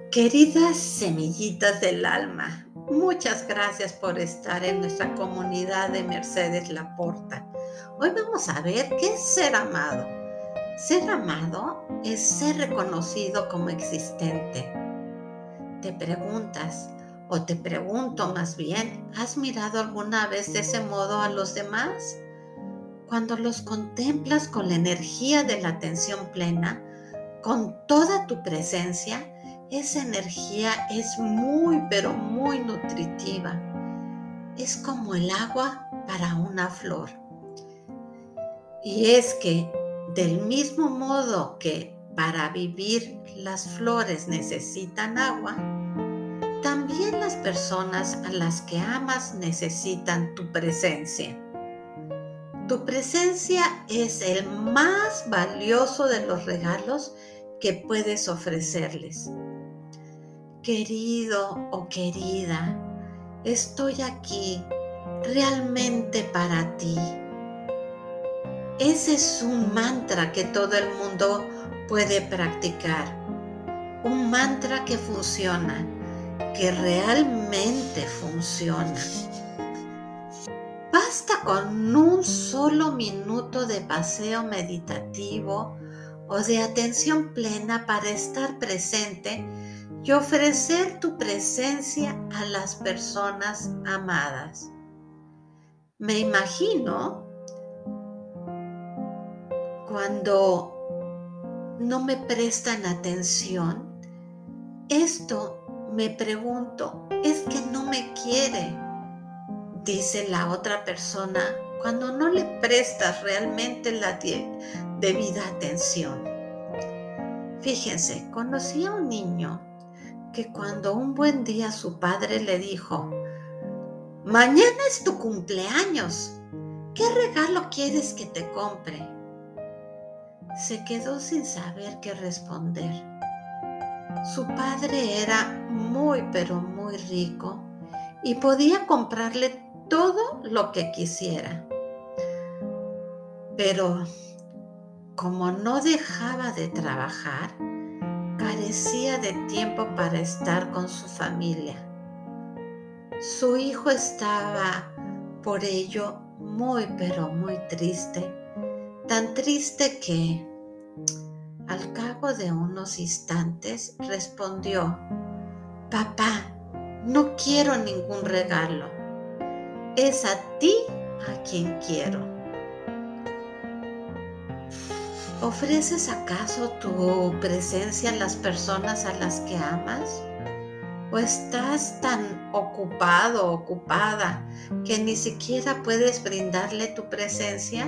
Queridas semillitas del alma, muchas gracias por estar en nuestra comunidad de Mercedes Laporta. Hoy vamos a ver qué es ser amado. Ser amado es ser reconocido como existente. Te preguntas, o te pregunto más bien, ¿has mirado alguna vez de ese modo a los demás? Cuando los contemplas con la energía de la atención plena, con toda tu presencia, esa energía es muy, pero muy nutritiva. Es como el agua para una flor. Y es que del mismo modo que para vivir las flores necesitan agua, también las personas a las que amas necesitan tu presencia. Tu presencia es el más valioso de los regalos que puedes ofrecerles. Querido o querida, estoy aquí realmente para ti. Ese es un mantra que todo el mundo puede practicar. Un mantra que funciona, que realmente funciona. Basta con un solo minuto de paseo meditativo o de atención plena para estar presente y ofrecer tu presencia a las personas amadas. Me imagino cuando no me prestan atención, me pregunto, ¿es que no me quiere? Dice la otra persona cuando no le prestas realmente la debida atención. Fíjense, conocí a un niño que cuando un buen día su padre le dijo: mañana es tu cumpleaños, ¿qué regalo quieres que te compre? Se quedó sin saber qué responder. Su padre era muy pero muy rico y podía comprarle todo lo que quisiera. Pero como no dejaba de trabajar, carecía de tiempo para estar con su familia. Su hijo estaba por ello muy pero muy triste, tan triste que al cabo de unos instantes respondió: papá, no quiero ningún regalo, es a ti a quien quiero. ¿Ofreces acaso tu presencia a las personas a las que amas? ¿O estás tan ocupado o ocupada que ni siquiera puedes brindarle tu presencia?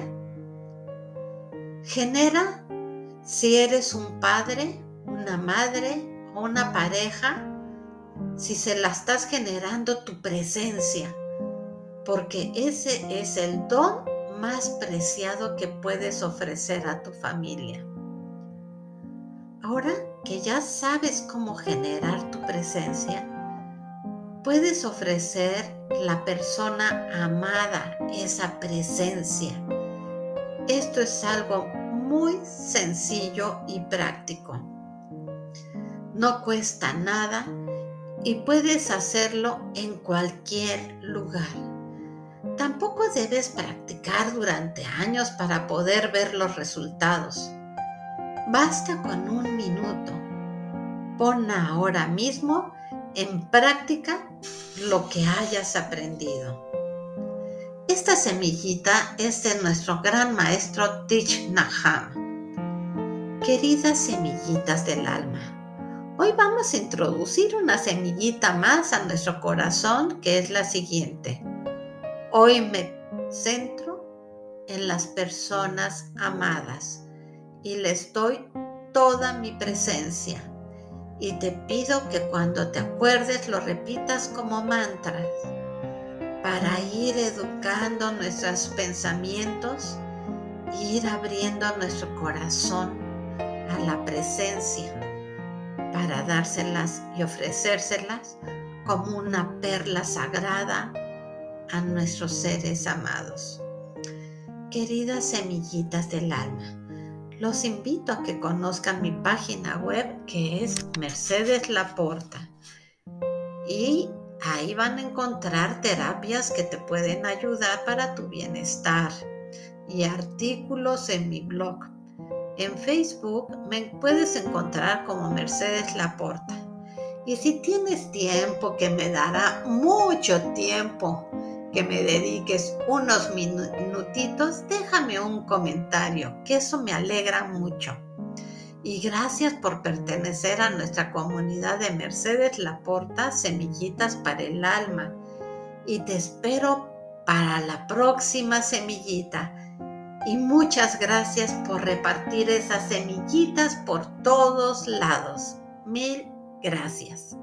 Genera, si eres un padre, una madre o una pareja, si se la estás generando, tu presencia, porque ese es el don más preciado que puedes ofrecer a tu familia. Ahora que ya sabes cómo generar tu presencia, puedes ofrecer la persona amada esa presencia. Esto es algo muy sencillo y práctico. No cuesta nada y puedes hacerlo en cualquier lugar. Tampoco debes practicar durante años para poder ver los resultados. Basta con un minuto. Pon ahora mismo en práctica lo que hayas aprendido. Esta semillita es de nuestro gran maestro Thich Nhat Hanh. Queridas semillitas del alma, hoy vamos a introducir una semillita más a nuestro corazón, que es la siguiente. Hoy me centro en las personas amadas y les doy toda mi presencia. Y te pido que cuando te acuerdes lo repitas como mantras para ir educando nuestros pensamientos e ir abriendo nuestro corazón a la presencia para dárselas y ofrecérselas como una perla sagrada a nuestros seres amados. Queridas semillitas del alma, los invito a que conozcan mi página web, que es Mercedes Laporta. Y ahí van a encontrar terapias que te pueden ayudar para tu bienestar y artículos en mi blog. En Facebook me puedes encontrar como Mercedes Laporta. Y si tienes tiempo, que me dará mucho tiempo que me dediques unos minutitos, déjame un comentario, que eso me alegra mucho. Y gracias por pertenecer a nuestra comunidad de Mercedes Laporta, Semillitas para el Alma. Y te espero para la próxima semillita. Y muchas gracias por repartir esas semillitas por todos lados. Mil gracias.